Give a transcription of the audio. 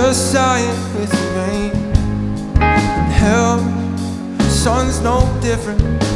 sighing with the rain. And hell, sun's no different.